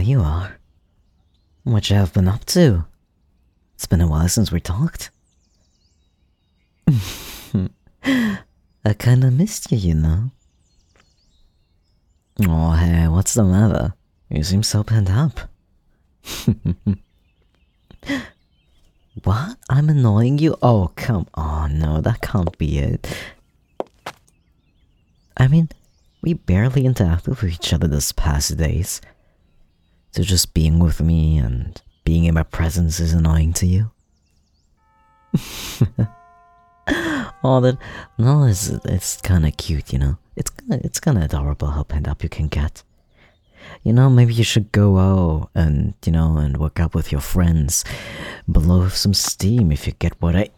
there you are. What you have been up to? It's been a while since we talked. I kinda missed you, you know. Oh, hey, what's the matter? You seem so pent up. What? I'm annoying you? Oh, come on, no, that can't be it. I mean, we barely interacted with each other this past days. So just being with me and being in my presence is annoying to you? Oh, that no, it's kind of cute, you know. It's kind of adorable how pent up you can get. You know, maybe you should go out and and work out with your friends, blow off some steam if you get what I.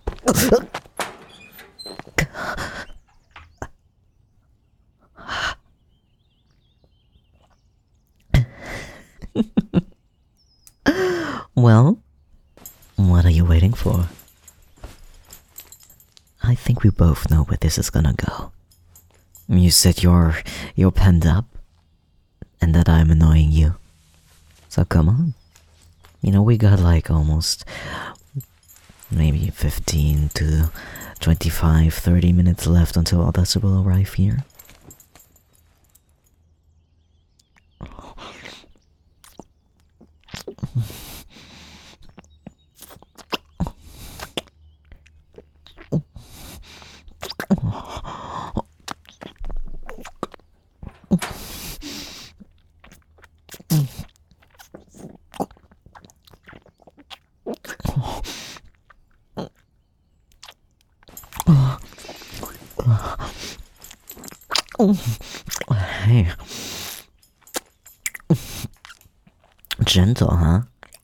Well, what are you waiting for? I think we both know where this is gonna go. You said you're penned up, and that I'm annoying you. So come on. You know, we got like almost maybe 15 to 25, 30 minutes left until Odessa will arrive here. Hey. Gentle, huh?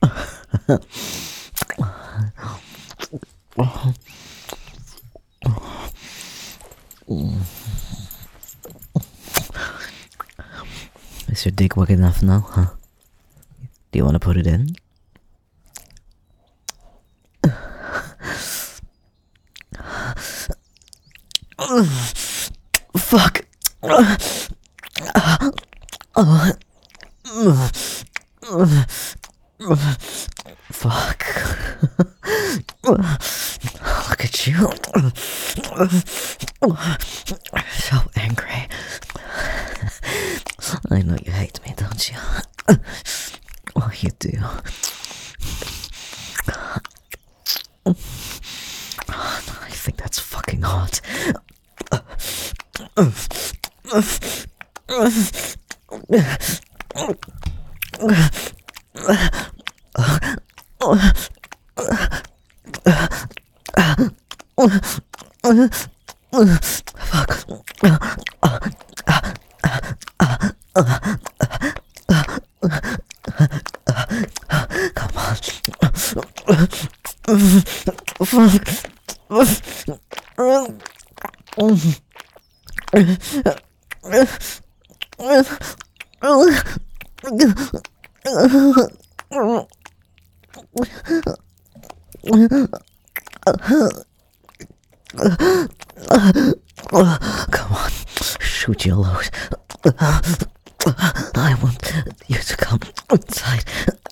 Is your dick wide enough now, huh? Do you want to put it in? Fuck. Fuck. Look at you. So angry. I know you hate me, don't you? Oh, you do. I think that's fucking hot. Come on. Come on, shoot your load. I want you to come inside.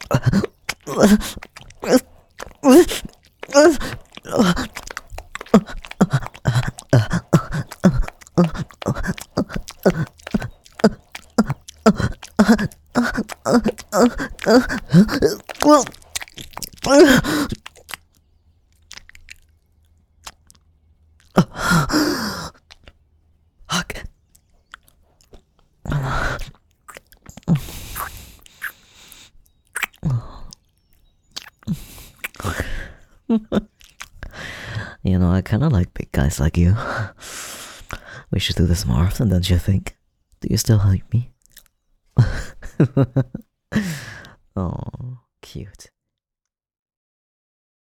You know, I kinda like big guys like you. We should do this more often, don't you think? Do you still like me? Oh, cute.